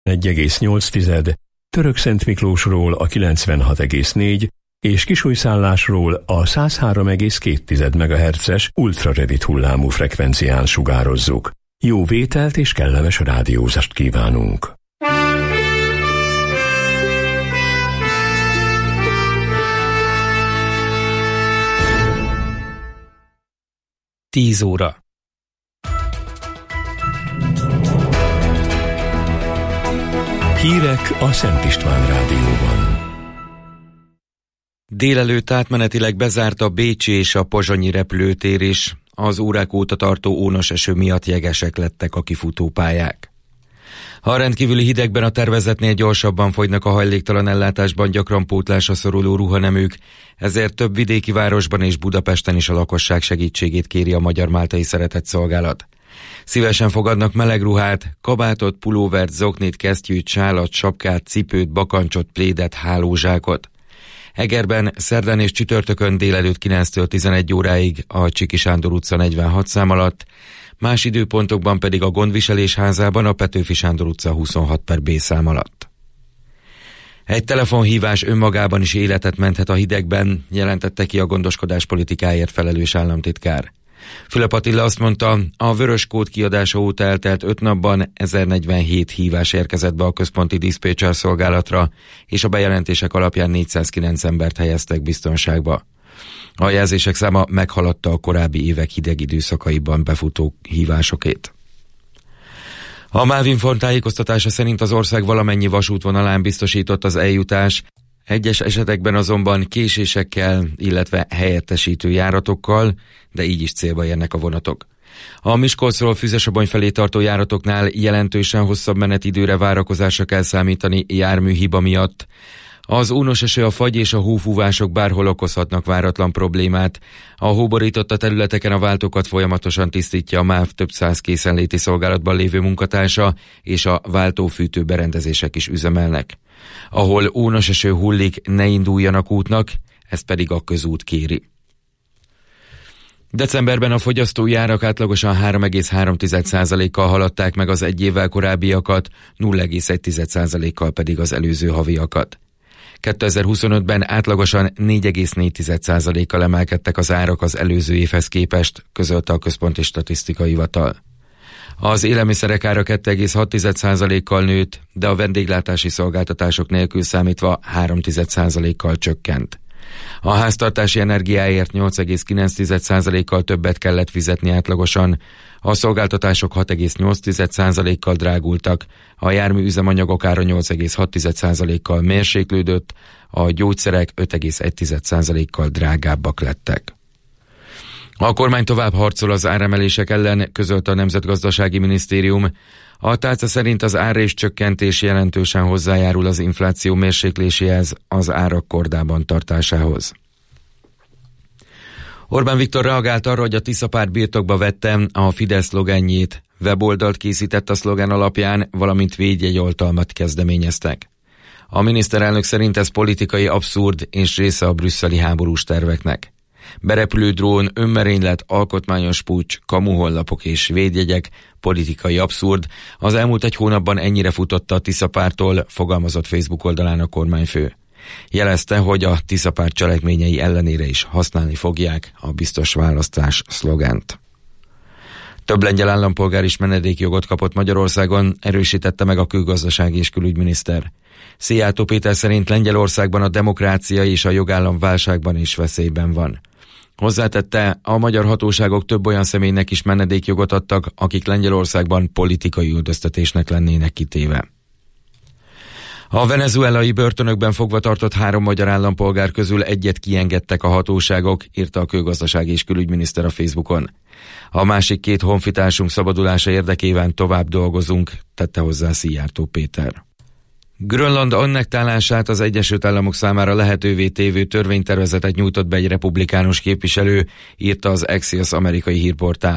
1,8, Törökszentmiklósról a 96,4 és Kisújszállásról a 103,2 MHz-es ultrarövid hullámú frekvencián sugározzuk. Jó vételt és kellemes rádiózást kívánunk! Tíz óra. Hírek a Szent István Rádióban. Délelőtt átmenetileg bezárt a bécsi és a pozsonyi repülőtér is. Az órák óta tartó ónos eső miatt jegesek lettek a kifutópályák. A rendkívüli hidegben a tervezetnél gyorsabban fogynak a hajléktalan ellátásban gyakran pótlásra szoruló ruhaneműk, ezért több vidéki városban és Budapesten is a lakosság segítségét kéri a Magyar-Máltai Szeretetszolgálat. Szívesen fogadnak meleg ruhát, kabátot, pulóvert, zoknit, kesztyűt, sálat, sapkát, cipőt, bakancsot, plédet, hálózsákot. Egerben szerdán és csütörtökön délelőtt 9-től 11 óráig a Csiki Sándor utca 46 szám alatt, más időpontokban pedig a Gondviselés házában a Petőfi Sándor utca 26/B szám alatt. Egy telefonhívás önmagában is életet menthet a hidegben, jelentette ki a gondoskodás politikáért felelős államtitkár. Fülöp Attila azt mondta, a vörös kód kiadása óta eltelt 5 napban 1047 hívás érkezett be a központi diszpécser szolgálatra, és a bejelentések alapján 409 embert helyeztek biztonságba. A jelzések száma meghaladta a korábbi évek hideg időszakaiban befutó hívásokét. A Mávinform tájékoztatása szerint az ország valamennyi vasútvonalán biztosított az eljutás, egyes esetekben azonban késésekkel, illetve helyettesítő járatokkal, de így is célba érnek a vonatok. A Miskolcról Füzesabony felé tartó járatoknál jelentősen hosszabb menetidőre várakozásra kell számítani járműhiba miatt. Az ónos eső, a fagy és a hófúvások bárhol okozhatnak váratlan problémát. A hóborította területeken a váltókat folyamatosan tisztítja a MÁV több száz készenléti szolgálatban lévő munkatársa, és a váltófűtő berendezések is üzemelnek. Ahol ónos eső hullik, ne induljanak útnak, ezt pedig a közút kéri. Decemberben a fogyasztói árak átlagosan 3,3%-kal haladták meg az egy évvel korábbiakat, 0,1%-kal pedig az előző haviakat. 2025-ben átlagosan 4,4%-kal emelkedtek az árak az előző évhez képest, közölte a Központi Statisztikai Hivatal. Az élelmiszerek ára 2,6%-kal nőtt, de a vendéglátási szolgáltatások nélkül számítva 3%-kal csökkent. A háztartási energiáért 8,9%-kal többet kellett fizetni átlagosan, a szolgáltatások 6,8%-kal drágultak, a jármű üzemanyagok ára 8,6%-kal mérséklődött, a gyógyszerek 5,1%-kal drágábbak lettek. A kormány tovább harcol az áremelések ellen, közölte a Nemzetgazdasági Minisztérium. A tálca szerint az árrés csökkentés jelentősen hozzájárul az infláció mérsékléséhez, az árak kordában tartásához. Orbán Viktor reagált arra, hogy a Tisza párt birtokba vette a Fidesz szlogenjét, weboldalt készített a szlogán alapján, valamint védjegyoltalmat kezdeményeztek. A miniszterelnök szerint ez politikai abszurd és része a brüsszeli háborús terveknek. Berepülő drón, önmerénylet, alkotmányos puccs, kamuhonlapok és védjegyek, politikai abszurd. Az elmúlt egy hónapban ennyire futotta a Tisza párttól, fogalmazott Facebook oldalán a kormányfő. Jelezte, hogy a Tisza párt cselekményei ellenére is használni fogják a biztos választás szlogent. Több lengyel állampolgár is menedékjogot kapott Magyarországon, erősítette meg a külgazdasági és külügyminiszter. Szijjártó Péter szerint Lengyelországban a demokrácia és a jogállam válságban is veszélyben van. Hozzátette, a magyar hatóságok több olyan személynek is menedékjogot adtak, akik Lengyelországban politikai üldöztetésnek lennének kitéve. A venezuelai börtönökben fogva tartott 3 magyar állampolgár közül egyet kiengedtek a hatóságok, írta a külgazdasági és külügyminiszter a Facebookon. A másik 2 honfitársunk szabadulása érdekében tovább dolgozunk, tette hozzá Szijjártó Péter. Grönland annektálását az Egyesült Államok számára lehetővé tévő törvénytervezetet nyújtott be egy republikánus képviselő, írta az Axios amerikai hírportál.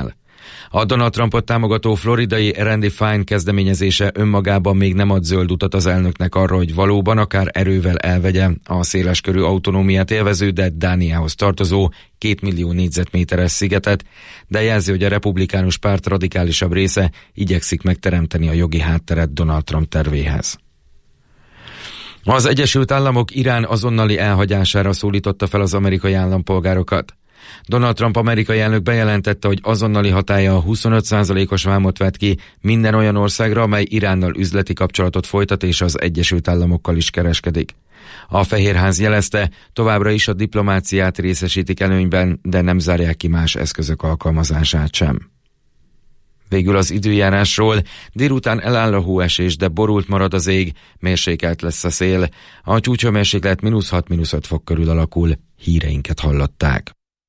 A Donald Trumpot támogató floridai Randy Fine kezdeményezése önmagában még nem ad zöld utat az elnöknek arra, hogy valóban akár erővel elvegye a széleskörű autonómiát élvező, de Dániához tartozó 2 millió négyzetméteres szigetet, de jelzi, hogy a republikánus párt radikálisabb része igyekszik megteremteni a jogi hátteret Donald Trump tervéhez. Az Egyesült Államok Irán azonnali elhagyására szólította fel az amerikai állampolgárokat. Donald Trump amerikai elnök bejelentette, hogy azonnali hatállyal 25%-os vámot vet ki minden olyan országra, amely Iránnal üzleti kapcsolatot folytat és az Egyesült Államokkal is kereskedik. A Fehérház jelezte, továbbra is a diplomáciát részesítik előnyben, de nem zárják ki más eszközök alkalmazását sem. Végül az időjárásról: délután eláll a hóesés, de borult marad az ég, mérsékelt lesz a szél. A csúcshőmérséklet -6–5 fok körül alakul. Híreinket hallották.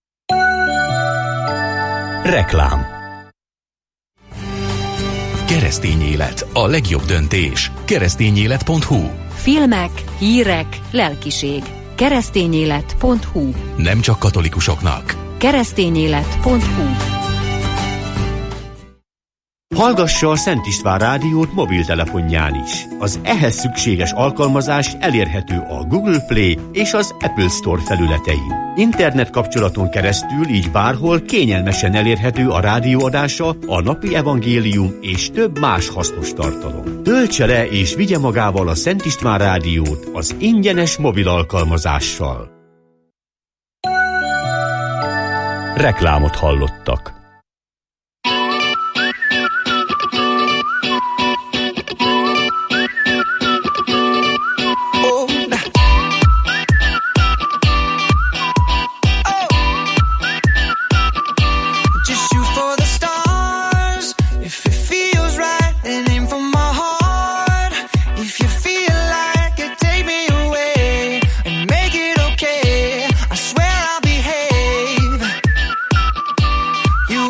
Reklám. Keresztény élet, a legjobb döntés. Keresztényélet.hu. Filmek, hírek, lelkiség. Keresztényélet.hu. Nem csak katolikusoknak. Keresztényélet.hu. Hallgassa a Szent István rádiót mobiltelefonján is. Az ehhez szükséges alkalmazás elérhető a Google Play és az Apple Store felületein. Internet kapcsolaton keresztül így bárhol kényelmesen elérhető a rádióadása, a napi evangélium és több más hasznos tartalom. Töltse le és vigye magával a Szent István rádiót az ingyenes mobil alkalmazással. Reklámot hallottak. You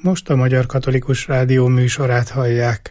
Most a Magyar Katolikus Rádió műsorát hallják.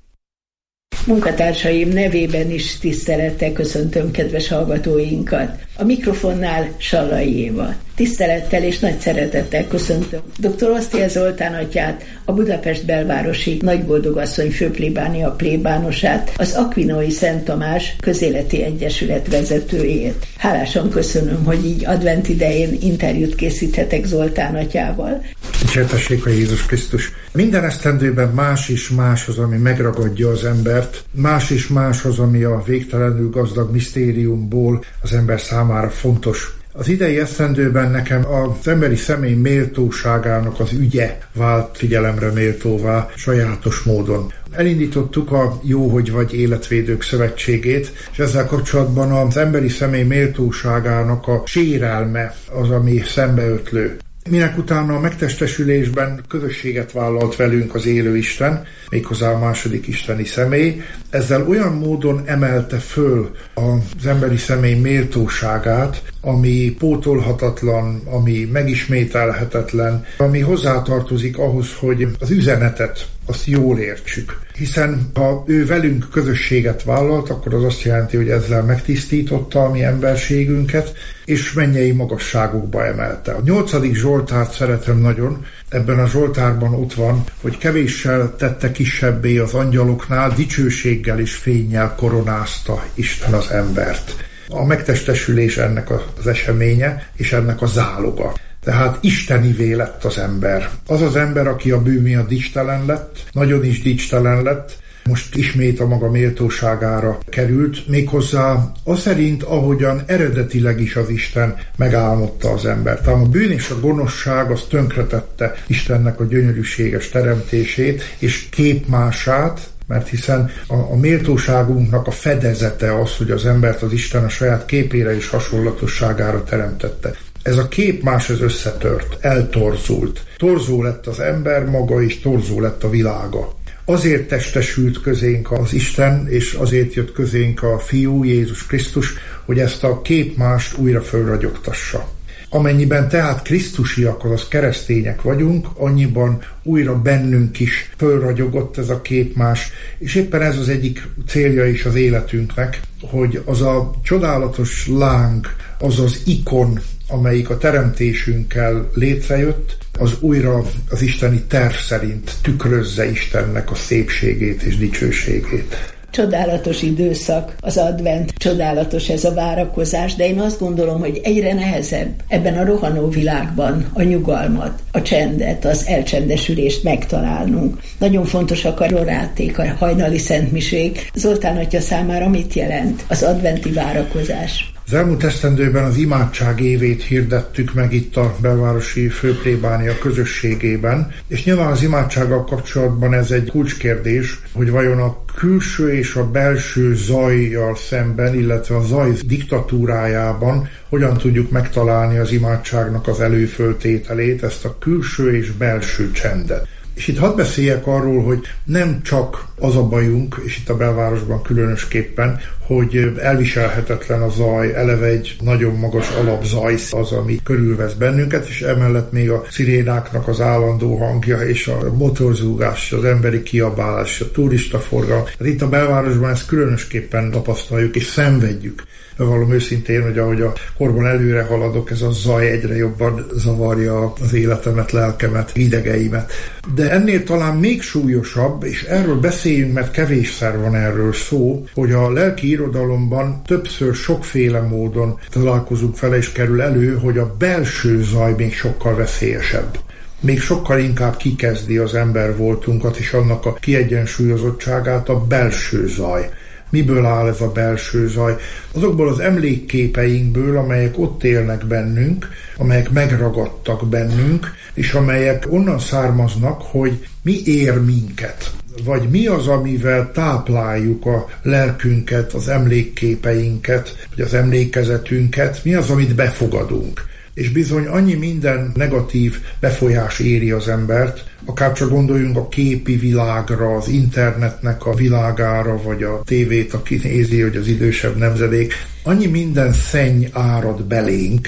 Munkatársaim nevében is tisztelettel köszöntöm kedves hallgatóinkat. A mikrofonnál Sallai Éva. Tisztelettel és nagy szeretettel köszöntöm dr. Osztiel Zoltán atyát, a Budapest belvárosi Nagyboldogasszony főplébánia plébánosát, az Akvinói Szent Tamás Közéleti Egyesület vezetőjét. Hálásan köszönöm, hogy így advent idején interjút készíthetek Zoltán atyával. Dicsértessék a Jézus Krisztus! Minden esztendőben más és más az, ami megragadja az embert, más és más az, ami a végtelenül gazdag misztériumból az ember számára fontos. Az idei esztendőben nekem az emberi személy méltóságának az ügye vált figyelemre méltóvá sajátos módon. Elindítottuk a Jó, hogy vagy Életvédők Szövetségét, és ezzel kapcsolatban az emberi személy méltóságának a sérelme az, ami szembeötlő. Minek utána a megtestesülésben közösséget vállalt velünk az élő Isten, méghozzá a második isteni személy, ezzel olyan módon emelte föl az emberi személy méltóságát, ami pótolhatatlan, ami megismételhetetlen, ami hozzátartozik ahhoz, hogy az üzenetet azt jól értsük. Hiszen ha ő velünk közösséget vállalt, akkor az azt jelenti, hogy ezzel megtisztította a mi emberségünket, és mennyei magasságokba emelte. A 8. Zsoltárt szeretem nagyon, ebben a Zsoltárban ott van, hogy kevéssel tette kisebbé az angyaloknál, dicsőséggel és fénnyel koronázta Isten az embert. A megtestesülés ennek az eseménye, és ennek a záloga. Tehát istenivé lett az ember. Az az ember, aki a bűn miatt dicstelen lett, nagyon is dicstelen lett, most ismét a maga méltóságára került, méghozzá az szerint, ahogyan eredetileg is az Isten megálmodta az embert. Tehát a bűn és a gonoszság az tönkretette Istennek a gyönyörűséges teremtését és képmását, mert hiszen a méltóságunknak a fedezete az, hogy az embert az Isten a saját képére és hasonlatosságára teremtette. Ez a képmás ez összetört, eltorzult. Torzó lett az ember maga, és torzó lett a világa. Azért testesült közénk az Isten, és azért jött közénk a Fiú, Jézus Krisztus, hogy ezt a képmást újra fölragyogtassa. Amennyiben tehát krisztusiak, azaz keresztények vagyunk, annyiban újra bennünk is fölragyogott ez a képmás, és éppen ez az egyik célja is az életünknek, hogy az a csodálatos láng, az az ikon, amelyik a teremtésünkkel létrejött, az újra az isteni terv szerint tükrözze Istennek a szépségét és dicsőségét. Csodálatos időszak, az advent, csodálatos ez a várakozás, de én azt gondolom, hogy egyre nehezebb ebben a rohanó világban a nyugalmat, a csendet, az elcsendesülést megtalálnunk. Nagyon fontosak a roráték, a hajnali szentmisék. Zoltán atya számára mit jelent az adventi várakozás? Az elmúlt esztendőben az imádság évét hirdettük meg itt a belvárosi főplébánia közösségében, és nyilván az imádsággal kapcsolatban ez egy kulcskérdés, hogy vajon a külső és a belső zajjal szemben, illetve a zaj diktatúrájában hogyan tudjuk megtalálni az imádságnak az előföltételét, ezt a külső és belső csendet. És itt hadd beszéljek arról, hogy nem csak az a bajunk, és itt a belvárosban különösképpen, hogy elviselhetetlen a zaj, eleve egy nagyon magas alapzaj az, ami körülvesz bennünket, és emellett még a szirénáknak az állandó hangja, és a motorzúgás, az emberi kiabálás, a turistaforgalom. Itt a belvárosban ezt különösképpen tapasztaljuk, és szenvedjük. Valóm őszintén, hogy ahogy a korban előre haladok, ez a zaj egyre jobban zavarja az életemet, lelkemet, idegeimet. De ennél talán még súlyosabb, és erről beszéljünk, mert kevésszer van erről szó, hogy a lelki irodalomban többször sokféle módon találkozunk vele, és kerül elő, hogy a belső zaj még sokkal veszélyesebb. Még sokkal inkább kikezdi az ember voltunkat, és annak a kiegyensúlyozottságát a belső zaj. Miből áll ez a belső zaj? Azokból az emlékképeinkből, amelyek ott élnek bennünk, amelyek megragadtak bennünk, és amelyek onnan származnak, hogy mi ér minket. Vagy mi az, amivel tápláljuk a lelkünket, az emlékképeinket, vagy az emlékezetünket, mi az, amit befogadunk. És bizony annyi minden negatív befolyás éri az embert, akár csak gondoljunk a képi világra, az internetnek a világára, vagy a tévét, aki nézi, hogy az idősebb nemzedék, annyi minden szenny árad belénk,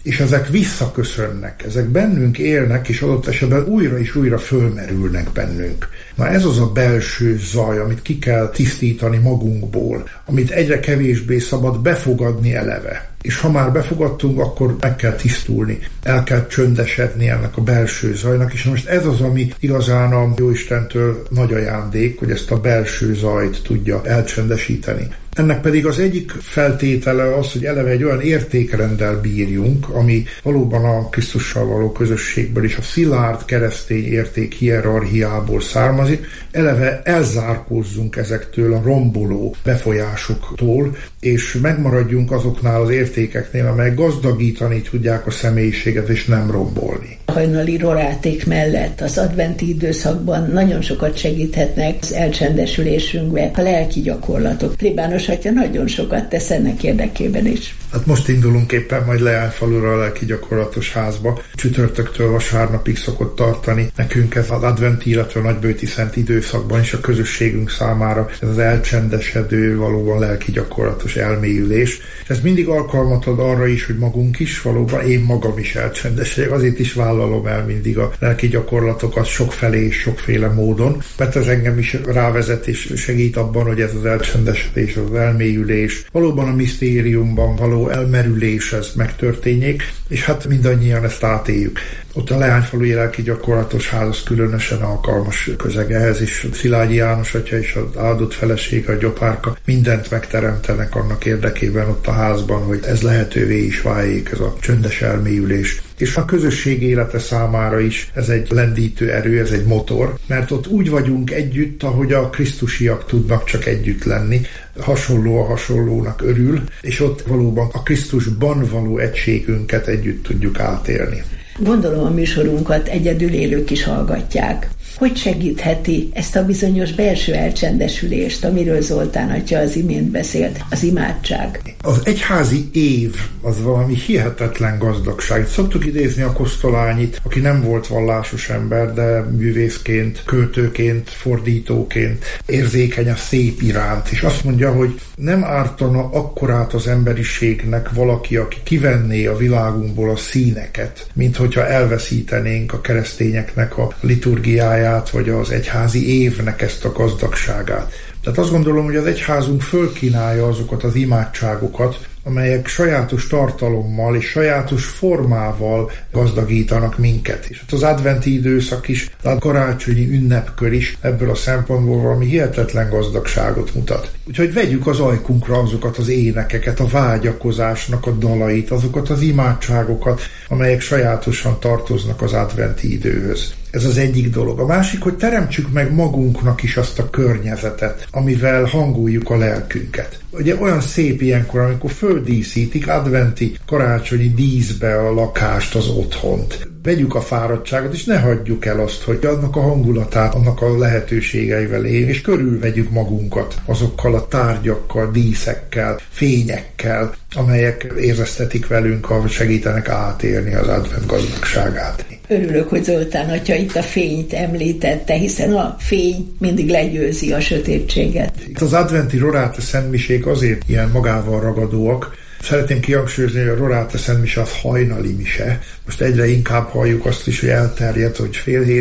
és ezek visszaköszönnek, ezek bennünk élnek, és adott esetben újra és újra fölmerülnek bennünk. Na ez az a belső zaj, amit ki kell tisztítani magunkból, amit egyre kevésbé szabad befogadni eleve. És ha már befogadtunk, akkor meg kell tisztulni, el kell csöndesedni ennek a belső zajnak, és most ez az, ami igazán a Jóistentől nagy ajándék, hogy ezt a belső zajt tudja elcsendesíteni. Ennek pedig az egyik feltétele az, hogy eleve egy olyan értékrenddel bírjunk, ami valóban a Krisztussal való közösségből és a szilárd keresztény érték hierarchiából származik, eleve elzárkózzunk ezektől a romboló befolyásoktól, és megmaradjunk azoknál az értékeknél, amelyek gazdagítani tudják a személyiséget, és nem rombolni. A hajnali roráték mellett az adventi időszakban nagyon sokat segíthetnek az elcsendesülésünkbe a lelki gyakorlatok. Plébános atya nagyon sokat tesz ennek érdekében is. Hát most indulunk éppen majd Leányfalura a lelki gyakorlatos házba. Csütörtöktől vasárnapig szokott tartani nekünk ez az adventi, illetve a nagybőti szent időszakban is a közösségünk számára ez az elcsendesedő, valóban lelki gyakorlatos elmélyülés. És ez mindig alkalmat ad arra is, hogy magunk is valóban, én magam is elcsendesedjek, azért is vállalom el mindig a lelki gyakorlatokat sokfelé és sokféle módon, mert ez engem is rávezet és segít abban, hogy ez az elcsendesedés, az elmélyülés, valóban a misztériumban való elmerülés ez megtörténjék, és hát mindannyian ezt átéljük. Ott a Leányfalui lelki gyakorlatos ház az különösen alkalmas közeg ehhez, és Szilágyi János atya és az áldott felesége, a Gyopárka mindent megteremtenek annak érdekében ott a házban, hogy ez lehetővé is váljék, ez a csöndes elmélyülés. És a közösség élete számára is ez egy lendítő erő, ez egy motor, mert ott úgy vagyunk együtt, ahogy a krisztusiak tudnak csak együtt lenni, hasonló a hasonlónak örül, és ott valóban a Krisztusban való egységünket együtt tudjuk átélni. Gondolom a műsorunkat egyedül élők is hallgatják. Hogy segítheti ezt a bizonyos belső elcsendesülést, amiről Zoltán atya az imént beszélt, az imádság? Az egyházi év az valami hihetetlen gazdagság. Szoktuk idézni a Kosztolányit, aki nem volt vallásos ember, de művészként, költőként, fordítóként érzékeny a szép iránt, és azt mondja, hogy nem ártana akkorát az emberiségnek valaki, aki kivenné a világunkból a színeket, mint hogyha elveszítenénk a keresztényeknek a liturgiáját, vagy az egyházi évnek ezt a gazdagságát. Tehát azt gondolom, hogy az egyházunk fölkínálja azokat az imádságokat, amelyek sajátos tartalommal és sajátos formával gazdagítanak minket. És hát az adventi időszak is, a karácsonyi ünnepkör is ebből a szempontból valami hihetetlen gazdagságot mutat. Úgyhogy vegyük az ajkunkra azokat az énekeket, a vágyakozásnak a dalait, azokat az imádságokat, amelyek sajátosan tartoznak az adventi időhöz. Ez az egyik dolog. A másik, hogy teremtsük meg magunknak is azt a környezetet, amivel hangoljuk a lelkünket. Ugye olyan szép ilyenkor, amikor földíszítik adventi karácsonyi díszbe a lakást, az otthont. Vegyük a fáradtságot, és ne hagyjuk el azt, hogy annak a hangulatát, annak a lehetőségeivel éljünk, és körülvegyük magunkat azokkal a tárgyakkal, díszekkel, fényekkel, amelyek éreztetik velünk, ahogy segítenek átélni az advent gazdagságát. Örülök, hogy Zoltán atya itt a fényt említette, hiszen a fény mindig legyőzi a sötétséget. Itt az adventi Rorate szentmisék azért ilyen magával ragadóak. Szeretném kihangsúlyozni, hogy a Rorate szentmise az hajnali mise. Most egyre inkább halljuk azt is, hogy elterjedt, hogy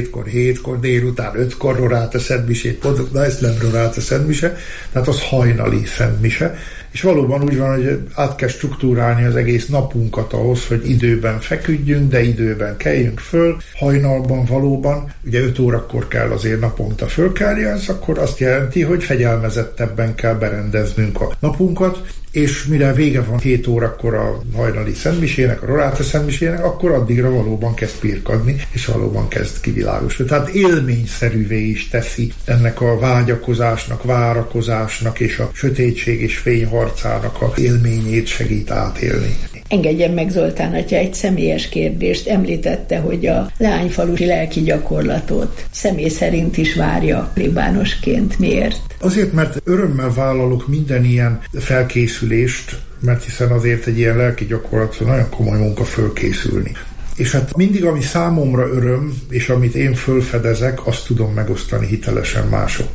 6:30, délután 5-kor Rorate szentmisét mondok, de ez nem Rorate szentmise, tehát az hajnali szentmise. És valóban úgy van, hogy át kell struktúrálni az egész napunkat ahhoz, hogy időben feküdjünk, de időben keljünk föl, hajnalban valóban, ugye 5 órakor kell azért naponta fölkelni, ez akkor azt jelenti, hogy fegyelmezettebben kell berendeznünk a napunkat, és mire vége van 7 órakor a hajnali szentmisének, a Rorate szentmisének, akkor addigra valóban kezd pirkadni, és valóban kezd kivilágosodni. Tehát élményszerűvé is teszi ennek a vágyakozásnak, várakozásnak és a sötétség és fény harcának a élményét segít átélni. Engedjen meg Zoltán atya egy személyes kérdést. Említette, hogy a leányfalusi lelki gyakorlatot személy szerint is várja plébánosként. Miért? Azért, mert örömmel vállalok minden ilyen felkészülést, mert hiszen azért egy ilyen lelki gyakorlatra nagyon komoly munka fölkészülni. És hát mindig, ami számomra öröm, és amit én fölfedezek, azt tudom megosztani hitelesen másokkal.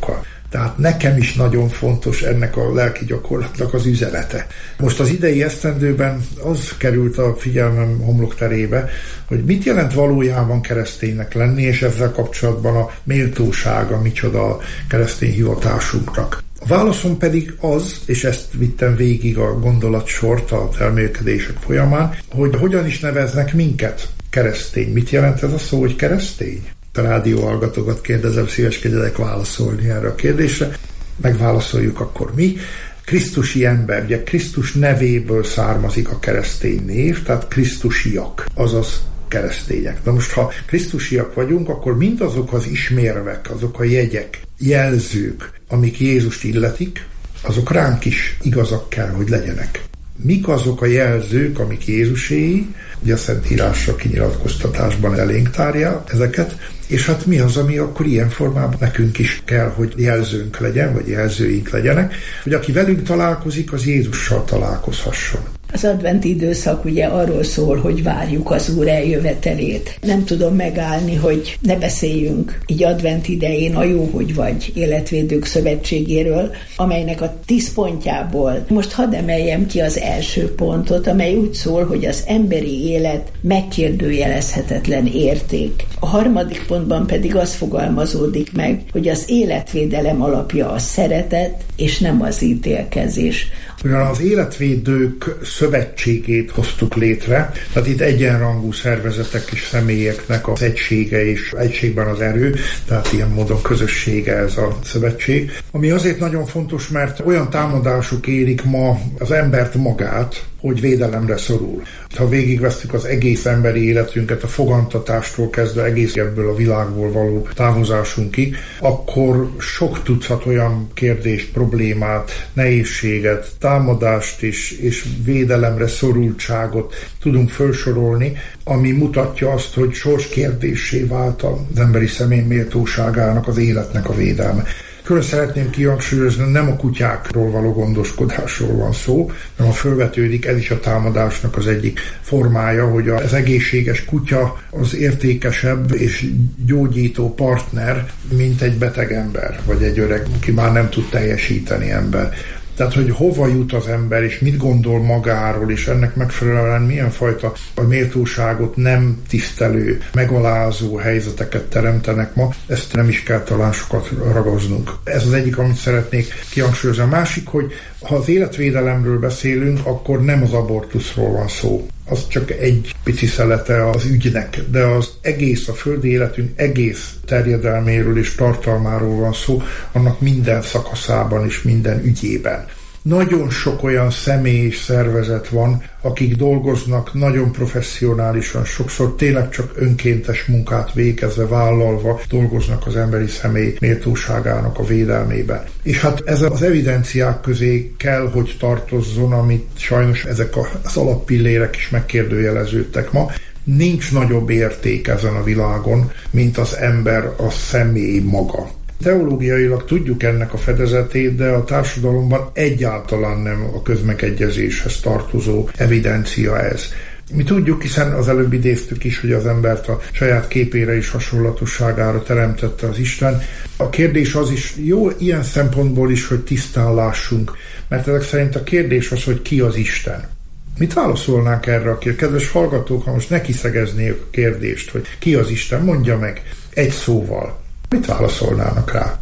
Tehát nekem is nagyon fontos ennek a lelki gyakorlatnak az üzenete. Most az idei esztendőben az került a figyelmem homlokterébe, hogy mit jelent valójában kereszténynek lenni, és ezzel kapcsolatban a méltósága micsoda a keresztény hivatásunknak. A válaszom pedig az, és ezt vittem végig a gondolatsort az elmélkedések folyamán, hogy hogyan is neveznek minket keresztény. Mit jelent ez a szó, hogy keresztény? A rádióhallgatókat kérdezem, szíveskedjenek válaszolni erre a kérdésre. Megválaszoljuk akkor mi. Krisztusi ember, ugye Krisztus nevéből származik a keresztény név, tehát krisztusiak, azaz keresztények. Na most, ha krisztusiak vagyunk, akkor mindazok az ismérvek, azok a jegyek, jelzők, amik Jézust illetik, azok ránk is igazak kell, hogy legyenek. Mik azok a jelzők, amik Jézuséi, ugye a Szentírásra kinyilatkoztatásban elénk tárja ezeket, és hát mi az, ami akkor ilyen formában nekünk is kell, hogy jelzőnk legyen, vagy jelzőink legyenek, hogy aki velünk találkozik, az Jézussal találkozhasson. Az adventi időszak ugye arról szól, hogy várjuk az Úr eljövetelét. Nem tudom megállni, hogy ne beszéljünk így advent idején a Jó, hogy vagy Életvédők Szövetségéről, amelynek a 10 pontjából most hadd emeljem ki az első pontot, amely úgy szól, hogy az emberi élet megkérdőjelezhetetlen érték. A harmadik pontban pedig az fogalmazódik meg, hogy az életvédelem alapja a szeretet, és nem az ítélkezés. Ugyan az Életvédők Szövetségét hoztuk létre, tehát itt egyenrangú szervezetek és személyeknek az egysége és egységben az erő, tehát ilyen módon közössége ez a szövetség, ami azért nagyon fontos, mert olyan támadások érik ma az embert magát, hogy védelemre szorul. Ha végigvesztük az egész emberi életünket, a fogantatástól kezdve egész ebből a világból való távozásunkig, akkor sok tucat olyan kérdést, problémát, nehézséget, támadást és védelemre szorultságot tudunk felsorolni, ami mutatja azt, hogy sorskérdéssé vált az emberi személy méltóságának, az életnek a védelme. Külön szeretném kihangsúlyozni, nem a kutyákról való gondoskodásról van szó, hanem fölvetődik, ez is a támadásnak az egyik formája, hogy az egészséges kutya az értékesebb és gyógyító partner, mint egy beteg ember, vagy egy öreg, aki már nem tud teljesíteni ember. Tehát, hogy hova jut az ember, és mit gondol magáról, és ennek megfelelően milyen fajta a méltóságot nem tisztelő, megalázó helyzeteket teremtenek ma, ezt nem is kell talán sokat ragaznunk. Ez az egyik, amit szeretnék kihangsúlyozni. A másik, hogy ha az életvédelemről beszélünk, akkor nem az abortuszról van szó. Az csak egy pici szelete az ügynek, de az egész, a földi életünk egész terjedelméről és tartalmáról van szó, annak minden szakaszában és minden ügyében. Nagyon sok olyan személy és szervezet van, akik dolgoznak nagyon professzionálisan, sokszor tényleg csak önkéntes munkát végezve, vállalva dolgoznak az emberi személy méltóságának a védelmében. És hát ez az evidenciák közé kell, hogy tartozzon, amit sajnos ezek az alappillérek is megkérdőjeleződtek ma. Nincs nagyobb érték ezen a világon, mint az ember, a személy maga. Teológiailag tudjuk ennek a fedezetét, de a társadalomban egyáltalán nem a közmegegyezéshez tartozó evidencia ez. Mi tudjuk, hiszen az előbb idéztük is, hogy az embert a saját képére és hasonlatosságára teremtette az Isten. A kérdés az is jó ilyen szempontból is, hogy tisztán lássunk, mert ezek szerint a kérdés az, hogy ki az Isten. Mit válaszolnánk erre a kérdésre? Kedves hallgatók, ha most nekiszegeznék a kérdést, hogy ki az Isten, mondja meg egy szóval. Mit válaszolnának rá?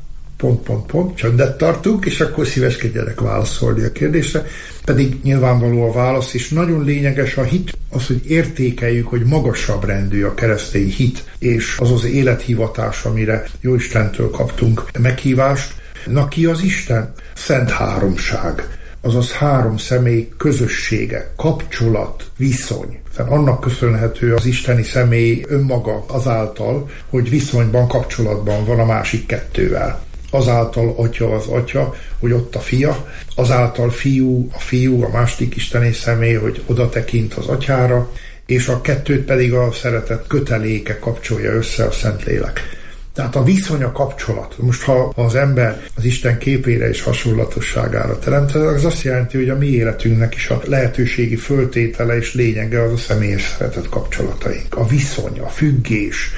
Csöndet tartunk, és akkor szíveskedjenek válaszolni a kérdésre. Pedig nyilvánvaló a válasz, és nagyon lényeges a hit, az, hogy értékeljük, hogy magasabb rendű a keresztény hit, és az az élethivatás, amire Jóistentől kaptunk meghívást. Na ki az Isten? Szent háromság, azaz három személy közössége, kapcsolat, viszony. Annak köszönhető az isteni személy önmaga azáltal, hogy viszonyban, kapcsolatban van a másik kettővel. Azáltal atya az atya, hogy ott a fia, azáltal a fiú, a másik isteni személy, hogy oda tekint az atyára, és a kettőt pedig a szeretet köteléke kapcsolja össze, a Szentlélek. Tehát a viszony, a kapcsolat. Most ha az ember az Isten képére és hasonlatosságára teremtett, az azt jelenti, hogy a mi életünknek is a lehetőségi föltétele és lényege az a személyes szeretet kapcsolataink. A viszony, a függés.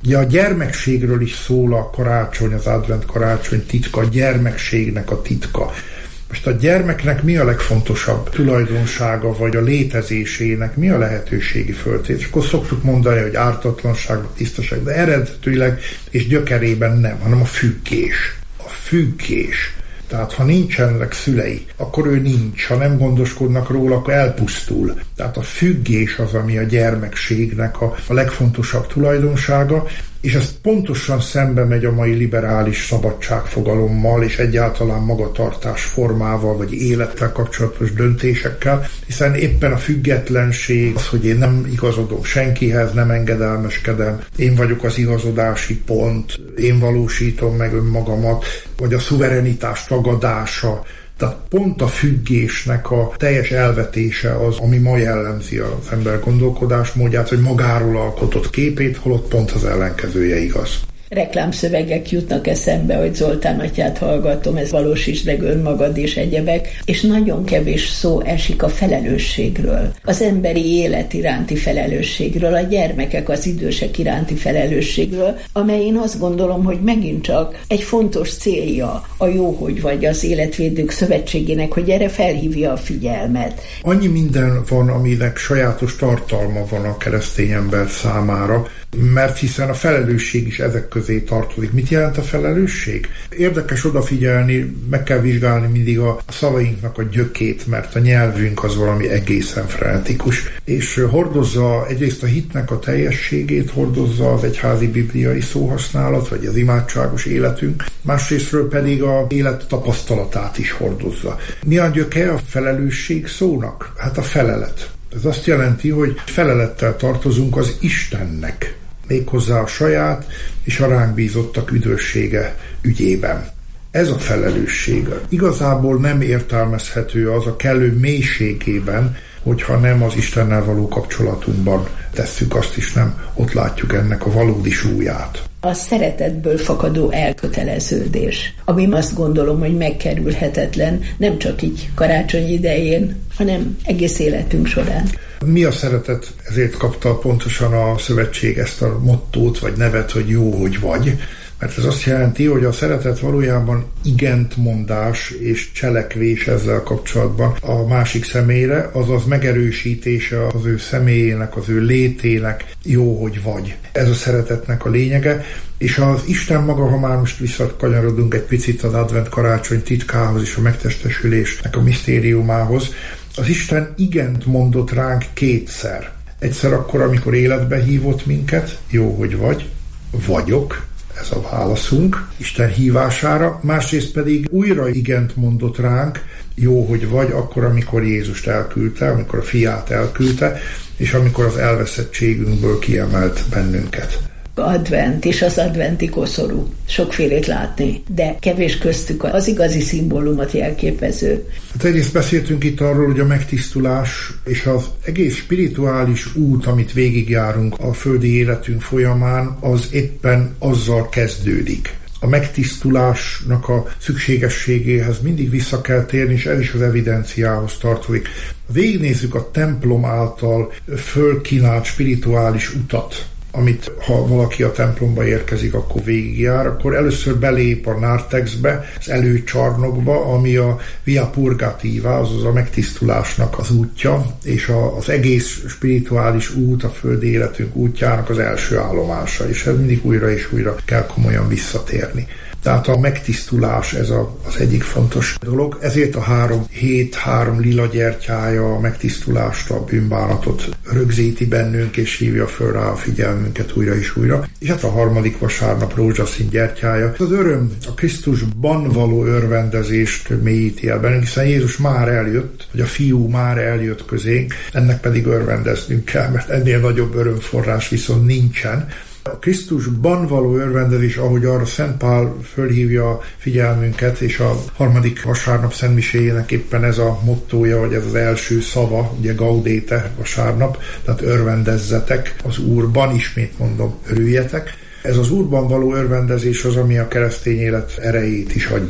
Ugye a gyermekségről is szól a karácsony, az advent karácsony titka, a gyermekségnek a titka. Most a gyermeknek mi a legfontosabb tulajdonsága, vagy a létezésének mi a lehetőségi föltét? És akkor szoktuk mondani, hogy ártatlanság, tisztaság, de eredetileg és gyökerében nem, hanem a függés. A függés. Tehát ha nincsenek szülei, akkor ő nincs. Ha nem gondoskodnak róla, akkor elpusztul. Tehát a függés az, ami a gyermekségnek a legfontosabb tulajdonsága, és ez pontosan szembe megy a mai liberális szabadságfogalommal, és egyáltalán magatartás formával, vagy élettel kapcsolatos döntésekkel, hiszen éppen a függetlenség az, hogy én nem igazodom senkihez, nem engedelmeskedem, én vagyok az igazodási pont, én valósítom meg önmagamat, vagy a szuverenitás tagadása. Tehát pont a függésnek a teljes elvetése az, ami ma jellemzi az ember gondolkodásmódját, hogy magáról alkotott képét, holott pont az ellenkezője igaz. Reklámszövegek jutnak eszembe, hogy Zoltán atyát hallgatom, ez valósítsd meg önmagad és egyebek, és nagyon kevés szó esik a felelősségről, az emberi élet iránti felelősségről, a gyermekek, az idősek iránti felelősségről, amely én azt gondolom, hogy megint csak egy fontos célja a Jó, hogy vagy az Életvédők Szövetségének, hogy erre felhívja a figyelmet. Annyi minden van, aminek sajátos tartalma van a keresztény ember számára, mert hiszen a felelősség is ezek közé tartozik. Mit jelent a felelősség? Érdekes odafigyelni, meg kell vizsgálni mindig a szavainknak a gyökét, mert a nyelvünk az valami egészen frenetikus, és hordozza egyrészt a hitnek a teljességét, hordozza az egyházi bibliai szóhasználat, vagy az imádságos életünk, másrésztről pedig az élet tapasztalatát is hordozza. Mi a gyöke a felelősség szónak? Hát a felelet. Ez azt jelenti, hogy felelettel tartozunk az Istennek, méghozzá a saját és a ránk bízottak üdvössége ügyében. Ez a felelősség. Igazából nem értelmezhető az a kellő mélységében, hogyha nem az Istennel való kapcsolatunkban tesszük azt is, nem ott látjuk ennek a valódi súlyát. A szeretetből fakadó elköteleződés, ami azt gondolom, hogy megkerülhetetlen, nem csak így karácsony idején, hanem egész életünk során. Mi a szeretet? Ezért kapta pontosan a szövetség ezt a mottót, vagy nevet, hogy jó, hogy vagy. Mert ez azt jelenti, hogy a szeretet valójában igent mondás és cselekvés ezzel kapcsolatban a másik személyre, azaz megerősítése az ő személyének, az ő létének, jó, hogy vagy. Ez a szeretetnek a lényege, és az Isten maga, ha már most visszakanyarodunk egy picit az advent karácsony titkához és a megtestesülésnek a misztériumához, az Isten igent mondott ránk kétszer. Egyszer akkor, amikor életbe hívott minket, jó, hogy vagy, vagyok, ez a válaszunk Isten hívására, másrészt pedig újra igent mondott ránk, jó, hogy vagy, akkor, amikor Jézust elküldte, amikor a fiát elküldte, és amikor az elveszettségünkből kiemelt bennünket. Advent és az adventi koszorú. Sokfélét látni, de kevés köztük az igazi szimbólumot jelképező. Hát egyrészt beszéltünk itt arról, hogy a megtisztulás és az egész spirituális út, amit végigjárunk a földi életünk folyamán, az éppen azzal kezdődik. A megtisztulásnak a szükségességéhez mindig vissza kell térni, és ez is az evidenciához tartozik. Végignézzük a templom által fölkínált spirituális utat, amit ha valaki a templomba érkezik, akkor végigjár, akkor először belép a nártexbe, az előcsarnokba, ami a via purgativa, azaz a megtisztulásnak az útja, és az egész spirituális út, a földi életünk útjának az első állomása, és ez mindig újra és újra kell komolyan visszatérni. Tehát a megtisztulás, ez az egyik fontos dolog. Ezért a 3 hét, 3 lila gyertyája a megtisztulást, a bűnbánatot rögzíti bennünk, és hívja föl rá a figyelmünket újra és újra. És hát a 3. vasárnap rózsaszín gyertyája. Az öröm, a Krisztusban való örvendezést mélyíti el bennünk, hiszen Jézus már eljött, vagy a Fiú már eljött közénk, ennek pedig örvendeznünk kell, mert ennél nagyobb örömforrás viszont nincsen. A Krisztusban való örvendezés, ahogy arra Szent Pál fölhívja a figyelmünket, és a 3. vasárnap szentmiséjének éppen ez a mottója, vagy ez az első szava, ugye gaudéte vasárnap, tehát örvendezzetek az Úrban, ismét mondom, örüljetek. Ez az Úrban való örvendezés az, ami a keresztény élet erejét is adja.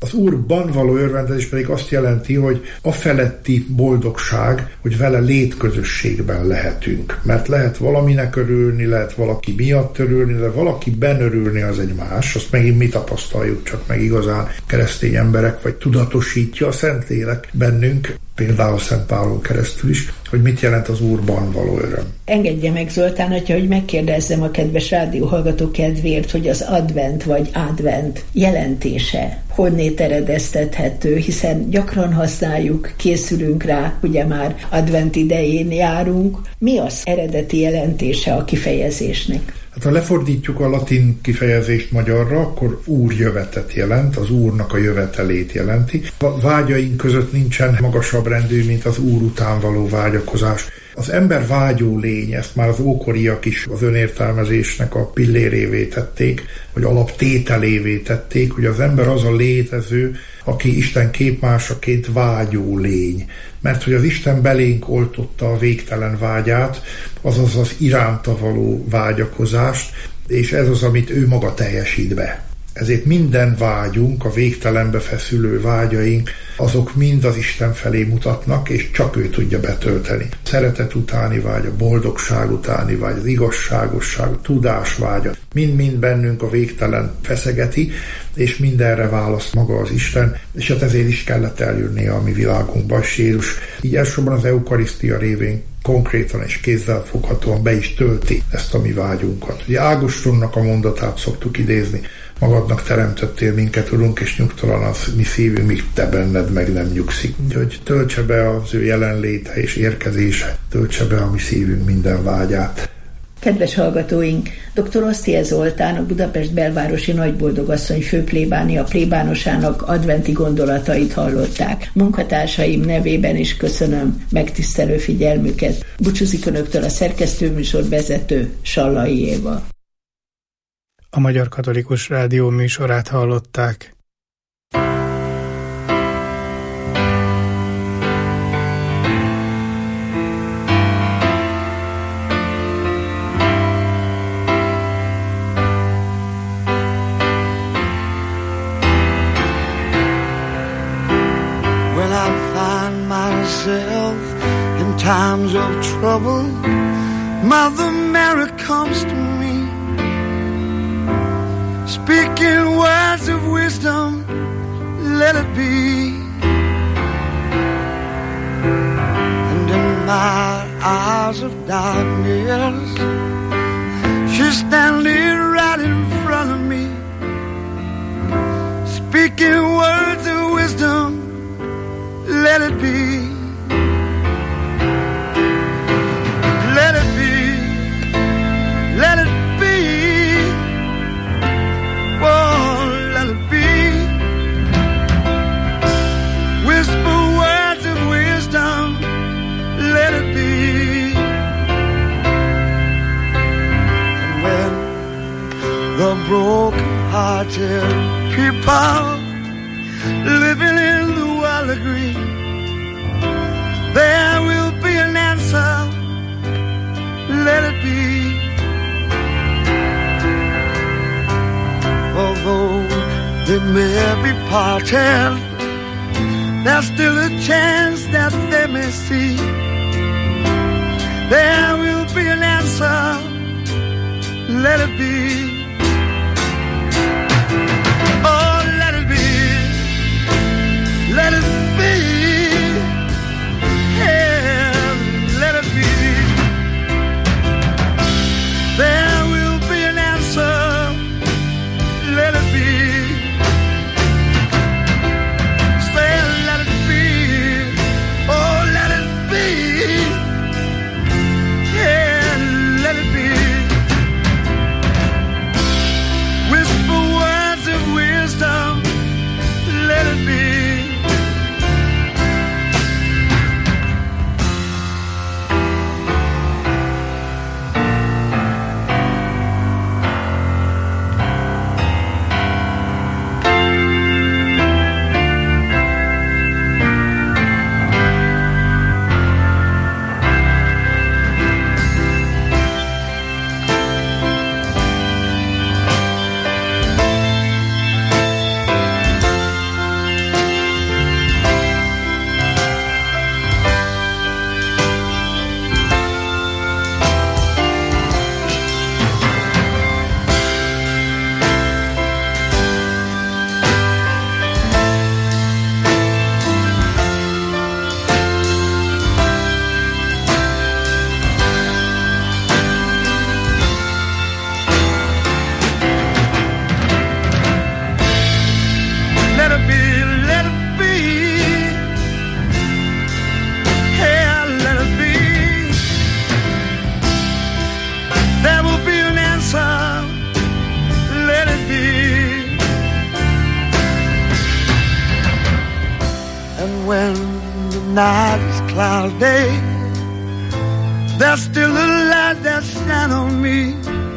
Az Úrban való örvendezés pedig azt jelenti, hogy a feletti boldogság, hogy vele létközösségben lehetünk. Mert lehet valaminek örülni, lehet valaki miatt örülni, de valakiben örülni az egy más. Azt megint mi tapasztaljuk, csak meg igazán keresztény emberek, vagy tudatosítja a Szentlélek bennünk, például Szent Pálon keresztül is, hogy mit jelent az Úrban való öröm. Engedje meg, Zoltán atya, hogy megkérdezzem a kedves rádióhallgató kedvéért, hogy az advent vagy advent jelentése honnét eredeztethető, hiszen gyakran használjuk, készülünk rá, ugye már advent idején járunk. Mi az eredeti jelentése a kifejezésnek? Hát ha lefordítjuk a latin kifejezést magyarra, akkor Úr jövetet jelent, az Úrnak a jövetelét jelenti. A vágyaink között nincsen magasabb rendű, mint az Úr után való vágyakozás. Az ember vágyó lény, ezt már az ókoriak is az önértelmezésnek a pillérévé tették, vagy alaptételévé tették, hogy az ember az a létező, aki Isten képmásaként vágyó lény. Mert hogy az Isten belénk oltotta a végtelen vágyát, azaz az iránta való vágyakozást, és ez az, amit ő maga teljesít be. Ezért minden vágyunk, a végtelenbe feszülő vágyaink, azok mind az Isten felé mutatnak, és csak ő tudja betölteni. A szeretet utáni vágy, a boldogság utáni vágy, az igazságosság, a tudás vágya, mind-mind bennünk a végtelen feszegeti, és mindenre választ maga az Isten, és hát ezért is kellett eljönnie a mi világunkba, és Jézus így elsősorban az eukarisztia révén konkrétan és kézzelfoghatóan be is tölti ezt a mi vágyunkat. Ugye Ágostonnak a mondatát szoktuk idézni, magadnak teremtettél minket, Urunk, és nyugtalan az mi szívünk, míg te benned meg nem nyugszik. Úgyhogy töltse be az ő jelenléte és érkezése, töltse be a mi szívünk minden vágyát. Kedves hallgatóink, dr. Osztiel Zoltán, a Budapest belvárosi Nagyboldogasszony főplébánia plébánosának adventi gondolatait hallották. Munkatársaim nevében is köszönöm megtisztelő figyelmüket. Búcsúzik önöktől a szerkesztőműsor vezető Sallai Éva. A Magyar Katolikus Rádió műsorát hallották. When I find myself in times of trouble, Mother Mary comes to me, speaking words of wisdom, let it be. And in my hours of darkness, she's standing right in front of me, speaking words of wisdom, let it be. Let it be. Let it be. Oh, let it be. Whisper words of wisdom, let it be. And when the broken-hearted people living in the world agree, there will be an answer, let it be. Although they may be parted, there's still a chance that they may see. There will be an answer, let it be. Oh, let it be. Let it be. Yeah, let it be. There will be an answer, let it be. Say, let it be. Oh, let it be. Yeah, let it be. Whisper words of wisdom, let it be. when the night is cloudy, there's still a light that shines on me.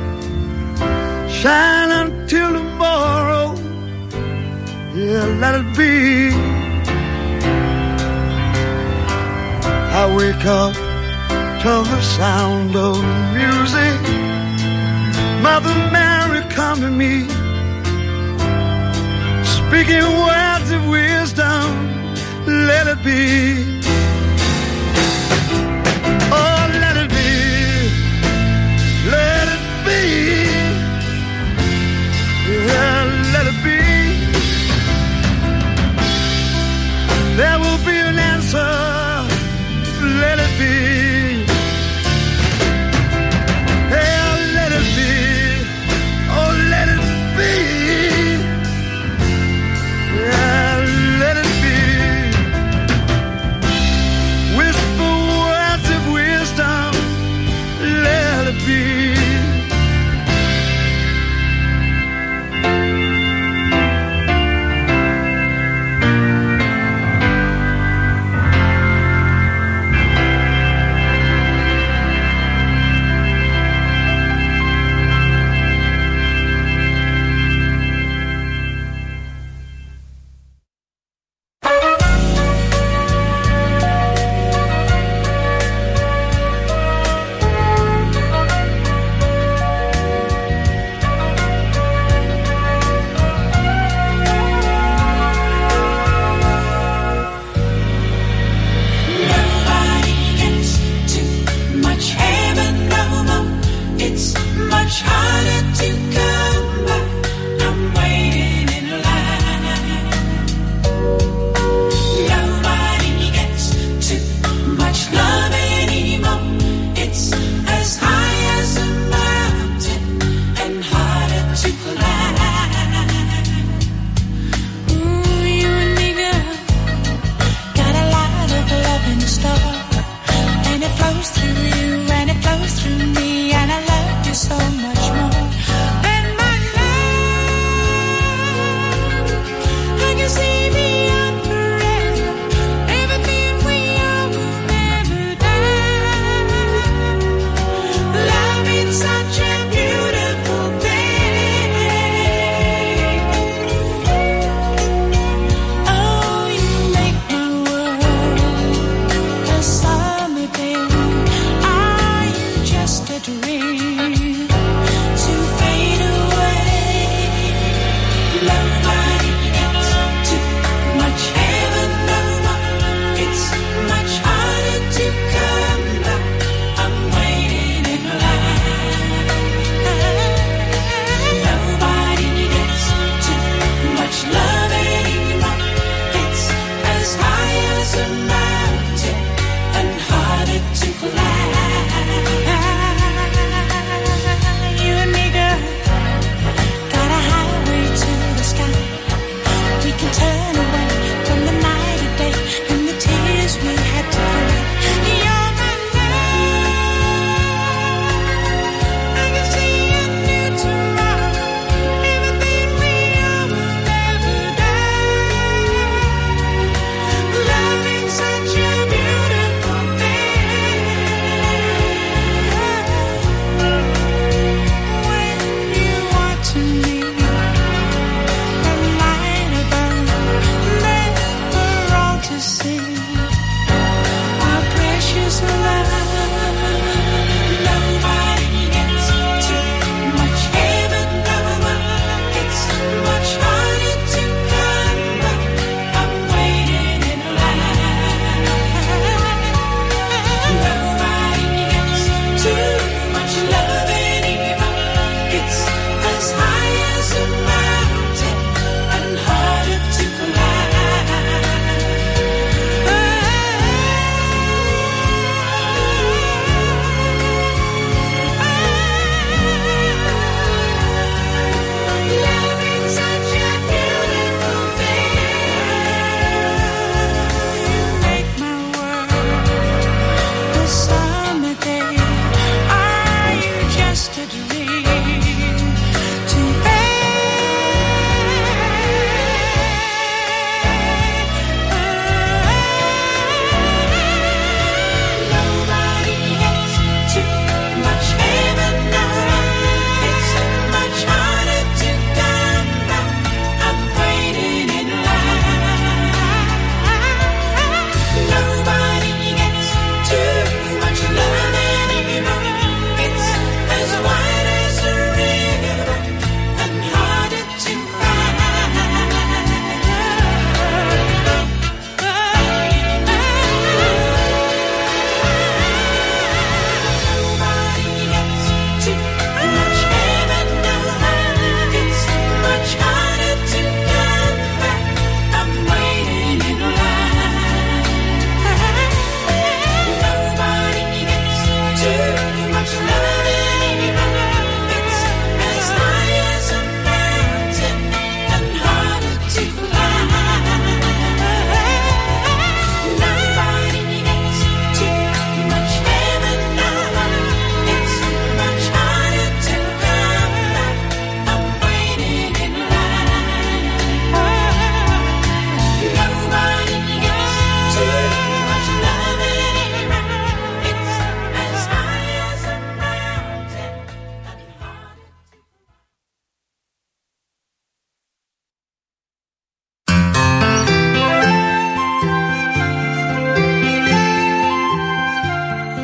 Shine until tomorrow, yeah, let it be. I wake up to the sound of music. Mother Mary come to me, speaking words of wisdom, let it be. Oh, let it be, let it be, yeah, let it be. There will be an answer, let it be.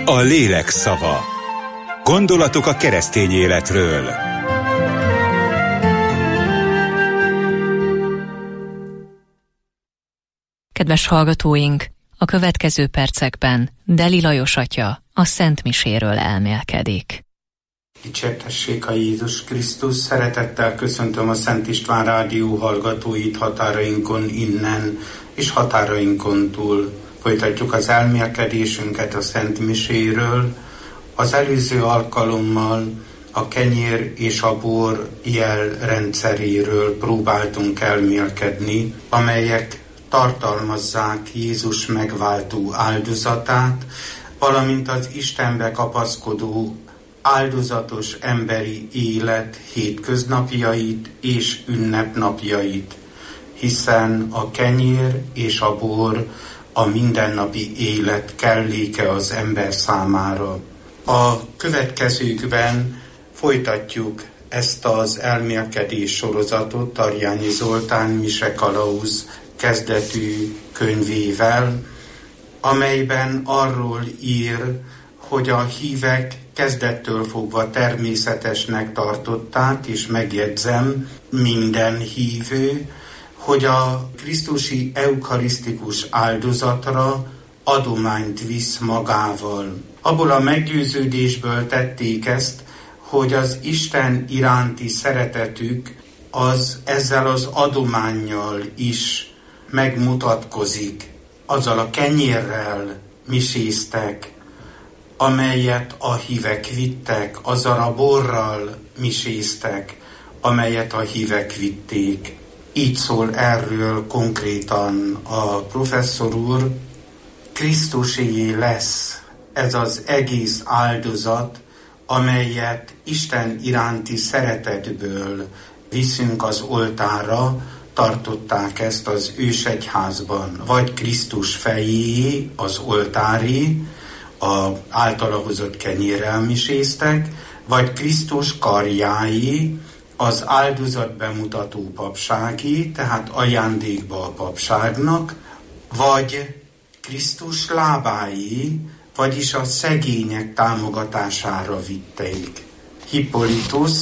A lélek szava. Gondolatok a keresztény életről. Kedves hallgatóink, a következő percekben Deli Lajos atya a Szent Miséről elmélkedik. Dicsértessék a Jézus Krisztus, szeretettel köszöntöm a Szent István Rádió hallgatóit határainkon innen és határainkon túl. Folytatjuk az elmélkedésünket a Szent Miséről. Az előző alkalommal a kenyér és a bor jel rendszeréről próbáltunk elmélkedni, amelyek tartalmazzák Jézus megváltó áldozatát, valamint az Istenbe kapaszkodó áldozatos emberi élet hétköznapjait és ünnepnapjait, hiszen a kenyér és a bor a mindennapi élet kelléke az ember számára. A következőkben folytatjuk ezt az elmélkedés sorozatot Tarjányi Zoltán Mise Kalauz kezdetű könyvével, amelyben arról ír, hogy a hívek kezdettől fogva természetesnek tartották, és megjegyzem, minden hívő, hogy a krisztusi eukarisztikus áldozatra adományt visz magával. Abból a meggyőződésből tették ezt, hogy az Isten iránti szeretetük az ezzel az adománnyal is megmutatkozik. Azzal a kenyérrel miséztek, amelyet a hívek vittek, azzal a borral miséztek, amelyet a hívek vitték. Így szól erről konkrétan a professzor úr: Krisztuséjé lesz ez az egész áldozat, amelyet Isten iránti szeretetből viszünk az oltárra, tartották ezt az ősegyházban. Vagy Krisztus fejéjé, az oltári, az általa hozott kenyérrel miséztek, vagy Krisztus karjáé, az áldozat bemutató papsági, tehát ajándékba a papságnak, vagy Krisztus lábái, vagyis a szegények támogatására vitték. Hippolytus,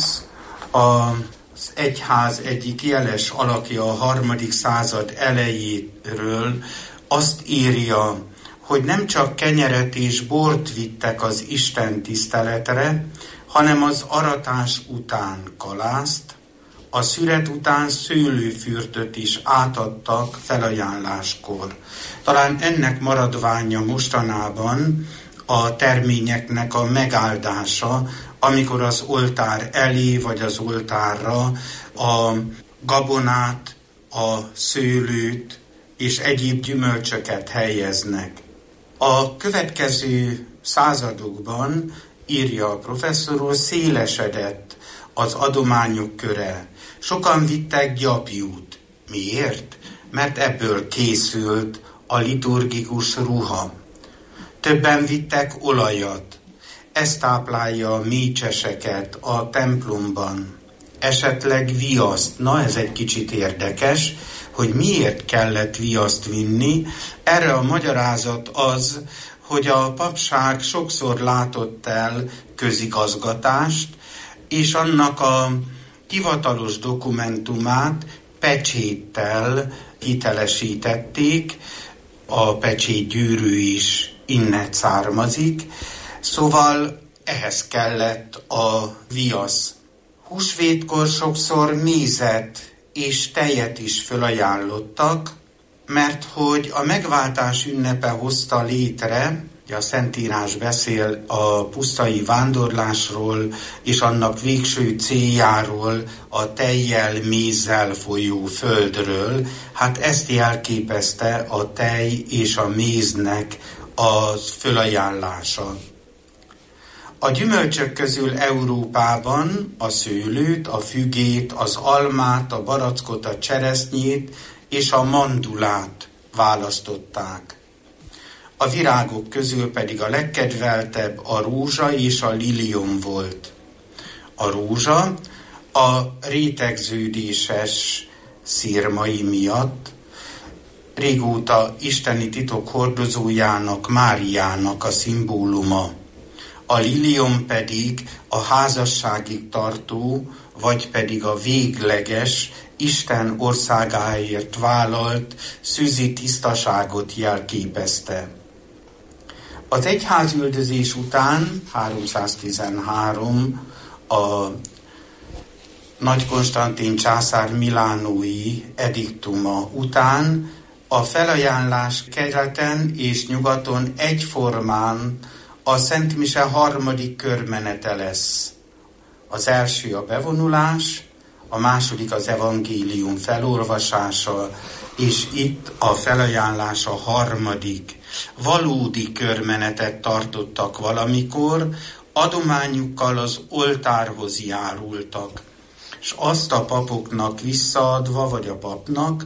az egyház egyik jeles alakja a 3. század elejéről azt írja, hogy nem csak kenyeret és bort vittek az Isten tiszteletre, hanem az aratás után kalászt, a szüret után szőlőfürtöt is átadtak felajánláskor. Talán ennek maradványa mostanában a terményeknek a megáldása, amikor az oltár elé vagy az oltárra a gabonát, a szőlőt és egyéb gyümölcsöket helyeznek. A következő századokban, írja a professzor úr, szélesedett az adományok köre. Sokan vittek gyapjút. Miért? Mert ebből készült a liturgikus ruha. Többen vittek olajat. Ez táplálja a mécseseket a templomban. Esetleg viaszt. Na, ez egy kicsit érdekes, hogy miért kellett viaszt vinni. Erre a magyarázat az, hogy a papság sokszor látott el közigazgatást, és annak a hivatalos dokumentumát pecséttel hitelesítették, a pecsétgyűrű is innen származik, szóval ehhez kellett a viasz. Húsvétkor sokszor mézet és tejet is felajánlottak, mert hogy a megváltás ünnepe hozta létre, a Szentírás beszél a pusztai vándorlásról és annak végső céljáról, a tejjel, mézzel folyó földről. Hát ezt jelképezte a tej és a méznek a fölajánlása. A gyümölcsök közül Európában a szőlőt, a fügét, az almát, a barackot, a cseresznyét és a mandulát választották. A virágok közül pedig a legkedveltebb a rózsa és a lilium volt. A rózsa a rétegződéses szirmai miatt régóta isteni titok hordozójának, Máriának a szimbóluma. A liliom pedig a házasságig tartó, vagy pedig a végleges, Isten országáért vállalt szűzi tisztaságot jelképezte. Az egyházüldözés után, 313, a Nagy Konstantin császár milánói ediktuma után a felajánlás keleten és nyugaton egyformán a Szent Mise harmadik körmenete lesz. Az első a bevonulás, a második az evangélium felolvasása, és itt a felajánlás a harmadik. Valódi körmenetet tartottak valamikor, adományukkal az oltárhoz járultak, és azt a papoknak visszaadva, vagy a papnak,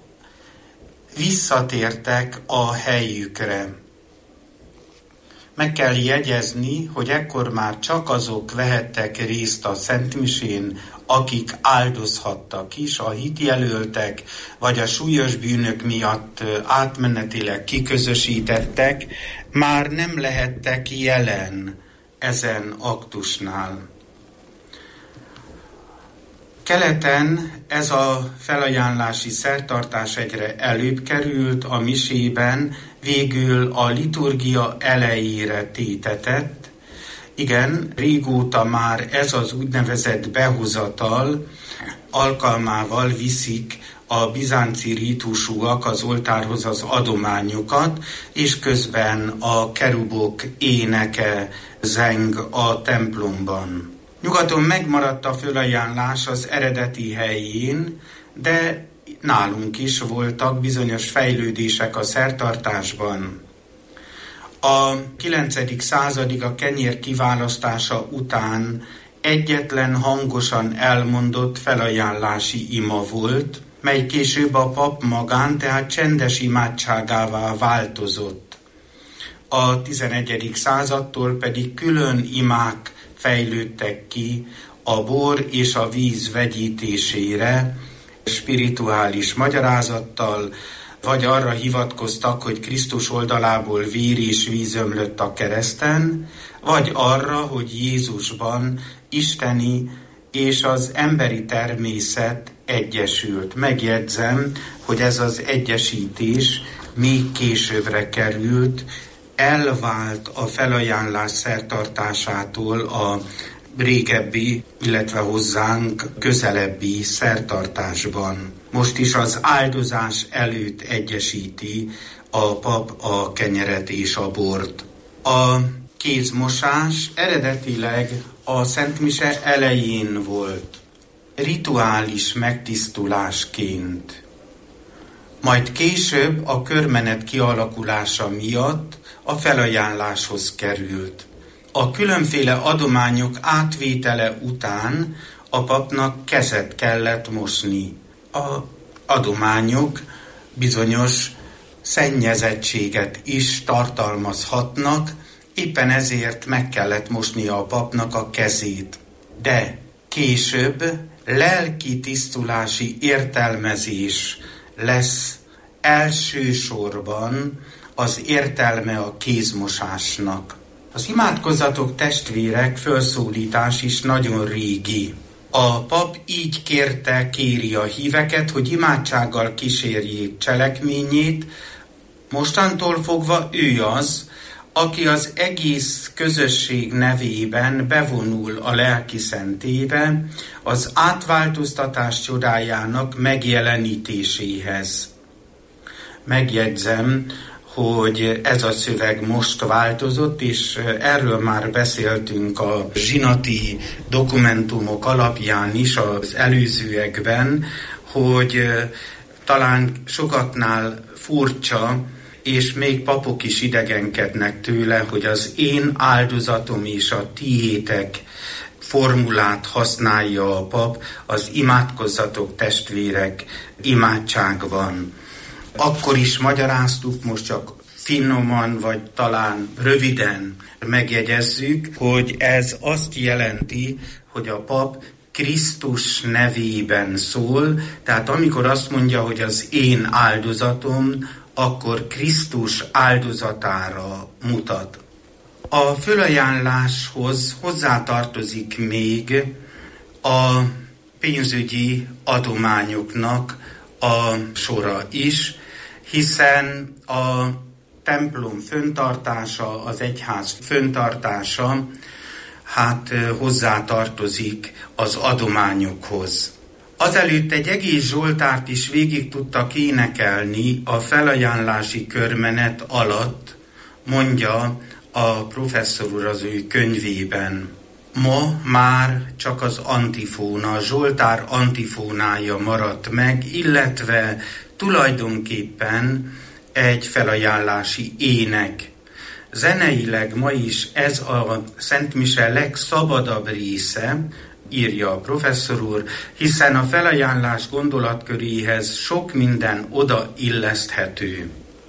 visszatértek a helyükre. Meg kell jegyezni, hogy ekkor már csak azok vehettek részt a szentmisén, akik áldozhattak is, a hitjelöltek, vagy a súlyos bűnök miatt átmenetileg kiközösítettek, már nem lehettek jelen ezen aktusnál. Keleten ez a felajánlási szertartás egyre előbb került, a misében végül a liturgia elejére tétetett. Igen, régóta már ez az úgynevezett behozatal alkalmával viszik a bizánci rítusúak az oltárhoz az adományokat, és közben a kerubok éneke zeng a templomban. Nyugaton megmaradt a fölajánlás az eredeti helyén, de nálunk is voltak bizonyos fejlődések a szertartásban. A 9. századig a kenyér kiválasztása után egyetlen hangosan elmondott felajánlási ima volt, mely később a pap magán, tehát csendes imádságává változott. A 11. századtól pedig külön imák fejlődtek ki a bor és a víz vegyítésére, spirituális magyarázattal, vagy arra hivatkoztak, hogy Krisztus oldalából vér és víz ömlött a kereszten, vagy arra, hogy Jézusban isteni és az emberi természet egyesült. Megjegyzem, hogy ez az egyesítés még későbbre került, elvált a felajánlás szertartásától a régebbi, illetve hozzánk közelebbi szertartásban. Most is az áldozás előtt egyesíti a pap a kenyeret és a bort. A kézmosás eredetileg a Szent Mise elején volt, rituális megtisztulásként. Majd később a körmenet kialakulása miatt a felajánláshoz került. A különféle adományok átvétele után a papnak kezet kellett mosni. A adományok bizonyos szennyezettséget is tartalmazhatnak, éppen ezért meg kellett mosnia a papnak a kezét. De később lelki tisztulási értelmezés lesz elsősorban az értelme a kézmosásnak. Az imádkozzatok testvérek felszólítás is nagyon régi. A pap így kéri a híveket, hogy imádsággal kísérjék cselekményét, mostantól fogva ő az, aki az egész közösség nevében bevonul a lelki szentébe, az átváltoztatás csodájának megjelenítéséhez. Megjegyzem, hogy ez a szöveg most változott, és erről már beszéltünk a zsinati dokumentumok alapján is az előzőekben, hogy talán sokaknál furcsa, és még papok is idegenkednek tőle, hogy az én áldozatom és a tiétek formulát használja a pap az imádkozzatok testvérek imádságban. Akkor is magyaráztuk, most csak finoman, vagy talán röviden megjegyezzük, hogy ez azt jelenti, hogy a pap Krisztus nevében szól, tehát amikor azt mondja, hogy az én áldozatom, akkor Krisztus áldozatára mutat. A fölajánláshoz hozzátartozik még a pénzügyi adományoknak a sora is, hiszen a templom föntartása, az egyház föntartása hozzátartozik az adományokhoz. Azelőtt egy egész zsoltárt is végig tudtak énekelni a felajánlási körmenet alatt, mondja a professzor úr az ő könyvében. Ma már csak az antifóna, a zsoltár antifónája maradt meg, illetve tulajdonképpen egy felajánlási ének. Zeneileg ma is ez a Szent Mise legszabadabb része, írja a professzor úr, hiszen a felajánlás gondolatköréhez sok minden odailleszthető.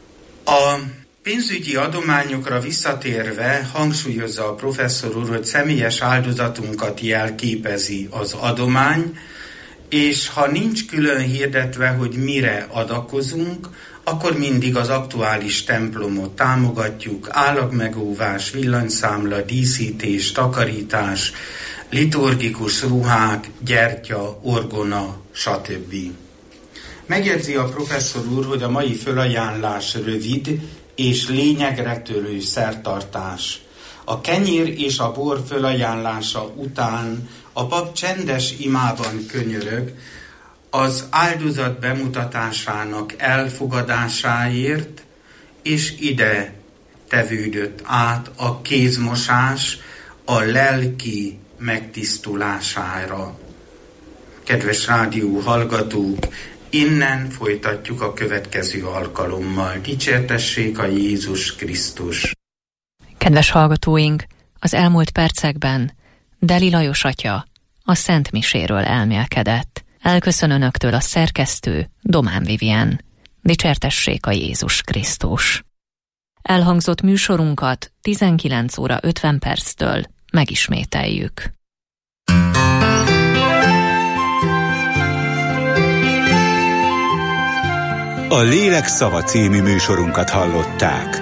A pénzügyi adományokra visszatérve hangsúlyozza a professzor úr, hogy személyes áldozatunkat jelképezi az adomány, és ha nincs külön hirdetve, hogy mire adakozunk, akkor mindig az aktuális templomot támogatjuk, állagmegóvás, villanyszámla, díszítés, takarítás, liturgikus ruhák, gyertya, orgona, stb. Megjegyzi a professzor úr, hogy a mai fölajánlás rövid és lényegre törő szertartás. A kenyér és a bor fölajánlása után a pap csendes imában könyörög az áldozat bemutatásának elfogadásáért, és ide tevődött át a kézmosás a lelki megtisztulására. Kedves rádió hallgatók, innen folytatjuk a következő alkalommal. Dicsértessék a Jézus Krisztus! Kedves hallgatóink, az elmúlt percekben Deli Lajos atya a Szent Miséről elmélkedett. Elköszön önöktől a szerkesztő Domán Vivien. Dicsértessék a Jézus Krisztus! Elhangzott műsorunkat 19 óra 50 perctől megismételjük. A Lélek szava című műsorunkat hallották.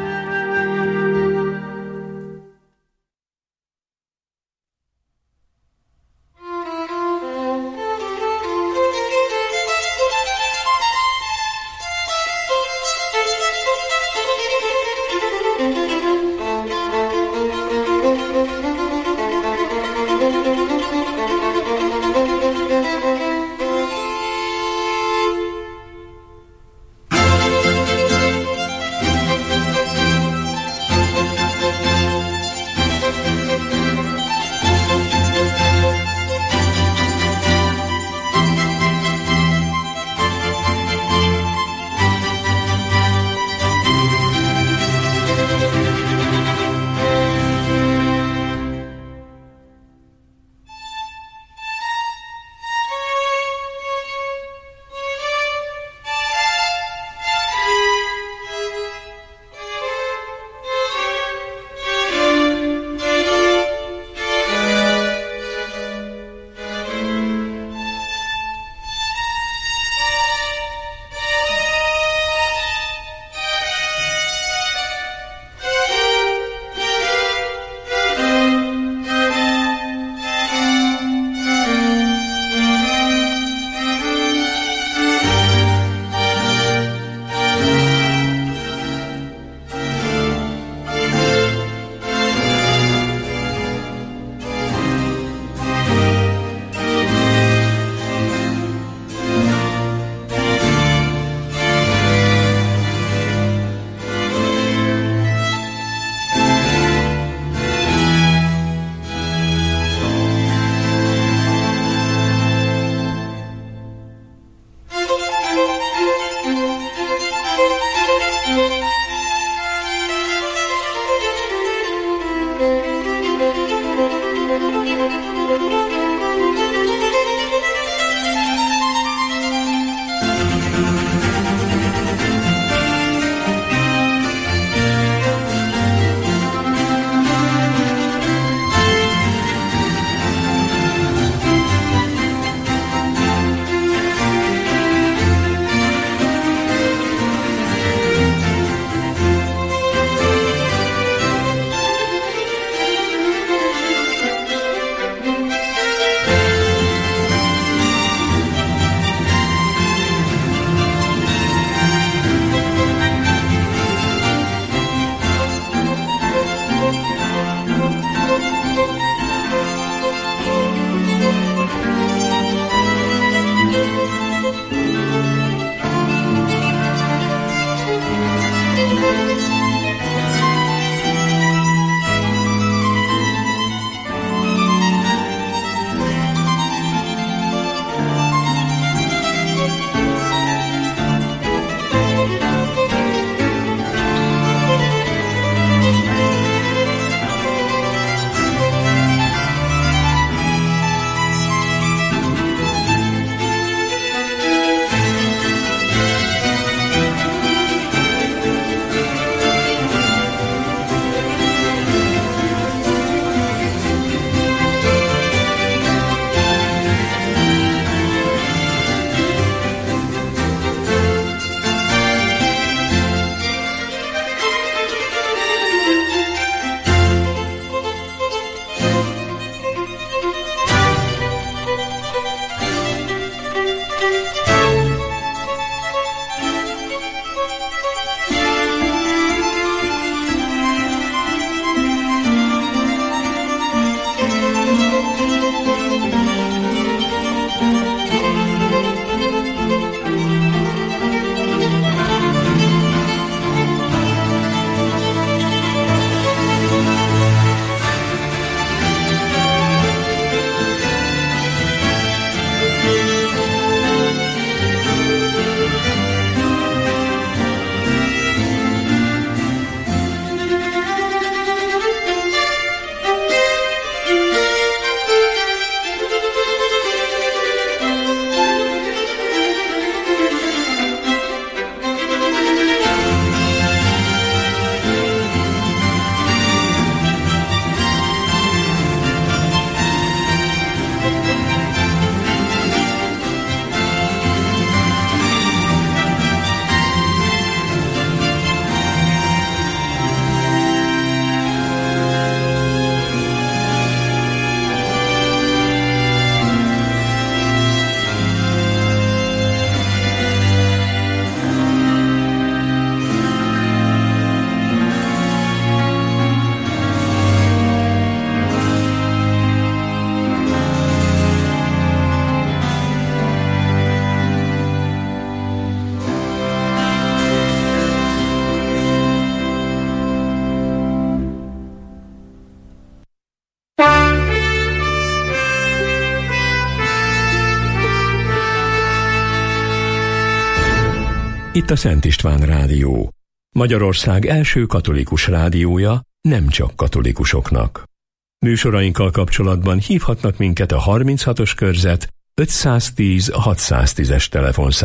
Itt a Szent István Rádió, Magyarország első katolikus rádiója, nem csak katolikusoknak. Műsorainkkal kapcsolatban hívhatnak minket a 36-os körzet 510 610-es telefonszámon.